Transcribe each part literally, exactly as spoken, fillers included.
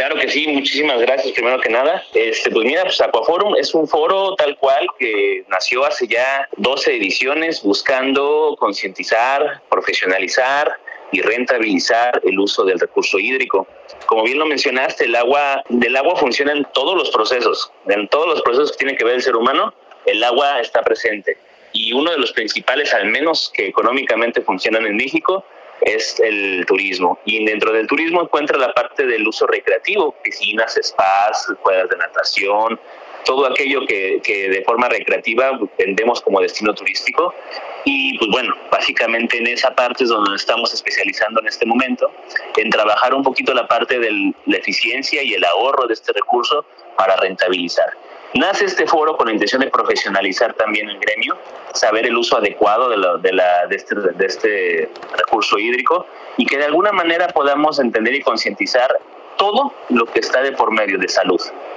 Claro que sí, muchísimas gracias primero que nada. Este, pues mira, pues Aquaforum es un foro tal cual que nació hace ya doce ediciones buscando concientizar, profesionalizar y rentabilizar el uso del recurso hídrico. Como bien lo mencionaste, el agua, del agua funciona en todos los procesos, en todos los procesos que tiene que ver el ser humano, el agua está presente. Y uno de los principales, al menos que económicamente funcionan en México, es el turismo. Y dentro del turismo encuentra la parte del uso recreativo, piscinas, spas, escuelas de natación, todo aquello que, que de forma recreativa vendemos como destino turístico. Y pues bueno, básicamente en esa parte es donde nos estamos especializando en este momento, en trabajar un poquito la parte de la eficiencia y el ahorro de este recurso para rentabilizar. Nace este foro con la intención de profesionalizar también el gremio, saber el uso adecuado de, la, de, la, de, este, de este recurso hídrico y que de alguna manera podamos entender y concientizar todo lo que está de por medio de salud.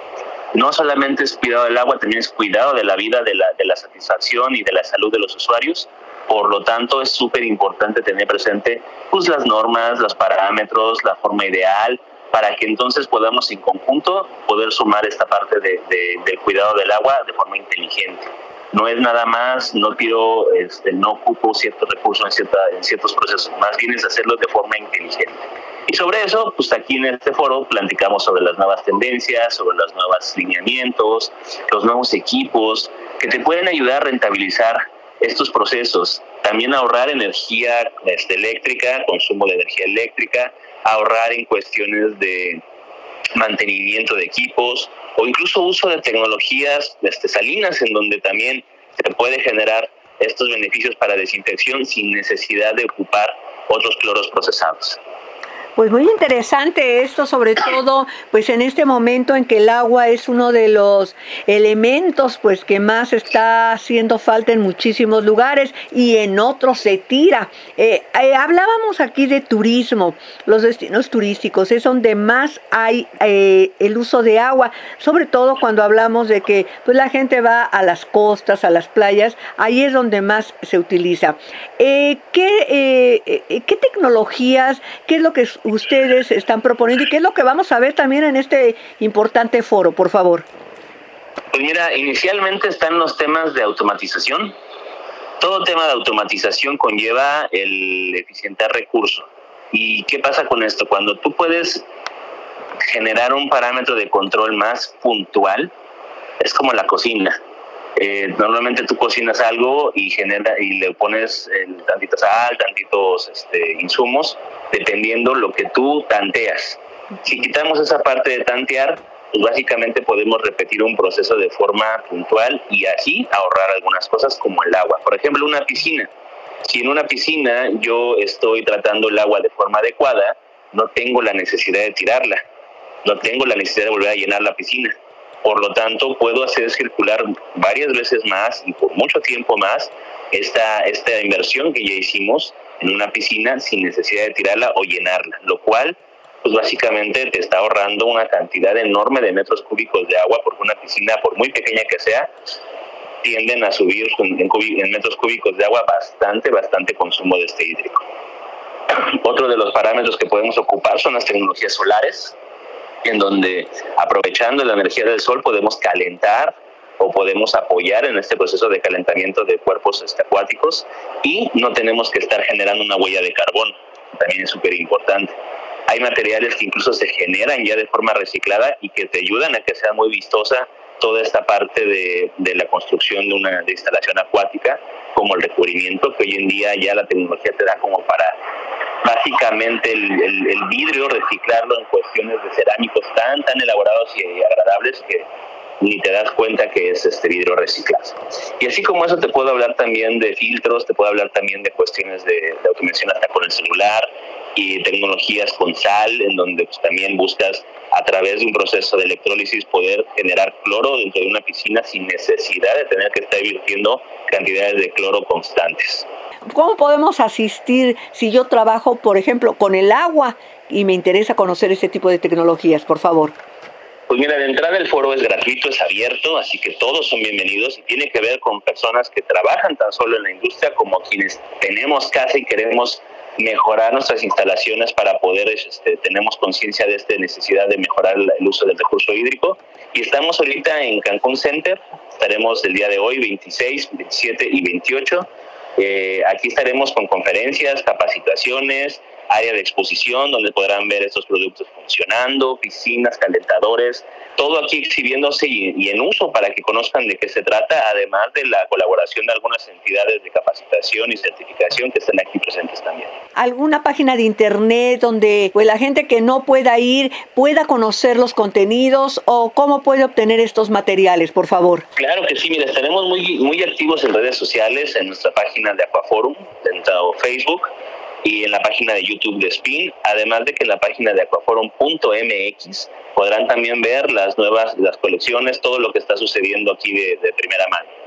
No solamente es cuidado del agua, también es cuidado de la vida, de la, de la satisfacción y de la salud de los usuarios. Por lo tanto, es súper importante tener presente pues, las normas, los parámetros, la forma ideal, para que entonces podamos en conjunto poder sumar esta parte de, de, del cuidado del agua de forma inteligente. No es nada más, no tiro, este, no ocupo ciertos recursos en, cierta, en ciertos procesos, más bien es hacerlo de forma inteligente. Y sobre eso, pues aquí en este foro platicamos sobre las nuevas tendencias, sobre los nuevos lineamientos, los nuevos equipos que te pueden ayudar a rentabilizar estos procesos. También ahorrar energía este, eléctrica, consumo de energía eléctrica, ahorrar en cuestiones de mantenimiento de equipos o incluso uso de tecnologías este, salinas en donde también se puede generar estos beneficios para desinfección sin necesidad de ocupar otros cloros procesados. Pues muy interesante esto, sobre todo pues en este momento en que el agua es uno de los elementos pues que más está haciendo falta en muchísimos lugares y en otros se tira. Eh, eh, hablábamos aquí de turismo, los destinos turísticos es donde más hay eh, el uso de agua, sobre todo cuando hablamos de que pues la gente va a las costas, a las playas, ahí es donde más se utiliza. Eh, ¿qué, eh, ¿Qué tecnologías, qué es lo que ustedes están proponiendo y qué es lo que vamos a ver también en este importante foro, por favor? Pues mira, inicialmente están los temas de automatización. Todo tema de automatización conlleva el eficientar recurso. ¿Y qué pasa con esto? Cuando tú puedes generar un parámetro de control más puntual, es como la cocina. Eh, normalmente tú cocinas algo y genera y le pones el, tantita sal, tantitos este, insumos, dependiendo lo que tú tanteas. Si quitamos esa parte de tantear, pues básicamente podemos repetir un proceso de forma puntual y así ahorrar algunas cosas como el agua. Por ejemplo, una piscina. Si en una piscina yo estoy tratando el agua de forma adecuada, no tengo la necesidad de tirarla, no tengo la necesidad de volver a llenar la piscina. Por lo tanto, puedo hacer circular varias veces más y por mucho tiempo más esta, esta inversión que ya hicimos en una piscina sin necesidad de tirarla o llenarla, lo cual pues básicamente te está ahorrando una cantidad enorme de metros cúbicos de agua, porque una piscina, por muy pequeña que sea, tienden a subir en, en metros cúbicos de agua bastante, bastante consumo de este hídrico. Otro de los parámetros que podemos ocupar son las tecnologías solares, en donde aprovechando la energía del sol podemos calentar o podemos apoyar en este proceso de calentamiento de cuerpos este, acuáticos y no tenemos que estar generando una huella de carbono, también es súper importante. Hay materiales que incluso se generan ya de forma reciclada y que te ayudan a que sea muy vistosa toda esta parte de, de la construcción de una de instalación acuática, como el recubrimiento, que hoy en día ya la tecnología te da como para básicamente el, el, el vidrio, reciclarlo en cuestiones de cerámicos tan, tan elaborados y agradables que ni te das cuenta que es este vidrio reciclado. Y así como eso te puedo hablar también de filtros, te puedo hablar también de cuestiones de, de automención hasta con el celular y tecnologías con sal, en donde pues, también buscas a través de un proceso de electrólisis poder generar cloro dentro de una piscina sin necesidad de tener que estar virtiendo cantidades de cloro constantes. ¿Cómo podemos asistir si yo trabajo, por ejemplo, con el agua y me interesa conocer este tipo de tecnologías, por favor? Pues mira, de entrada el foro es gratuito, es abierto, así que todos son bienvenidos y tiene que ver con personas que trabajan tan solo en la industria como quienes tenemos casa y queremos mejorar nuestras instalaciones para poder, este, tenemos conciencia de esta necesidad de mejorar el uso del recurso hídrico. Y estamos ahorita en Cancún Center, estaremos el día de hoy, veintiséis, veintisiete y veintiocho. Eh, aquí estaremos con conferencias, capacitaciones, área de exposición donde podrán ver estos productos funcionando, piscinas, calentadores, todo aquí exhibiéndose y, y en uso para que conozcan de qué se trata, además de la colaboración de algunas entidades de capacitación y certificación que están aquí presentes también. ¿Alguna página de internet donde pues la gente que no pueda ir pueda conocer los contenidos o cómo puede obtener estos materiales, por favor? Claro que sí, mira, estaremos muy, muy activos en redes sociales, en nuestra página de Aquaforum, dentro de Facebook, y en la página de YouTube de Spin, además de que en la página de aquaforum punto m x podrán también ver las nuevas las colecciones, todo lo que está sucediendo aquí de, de primera mano.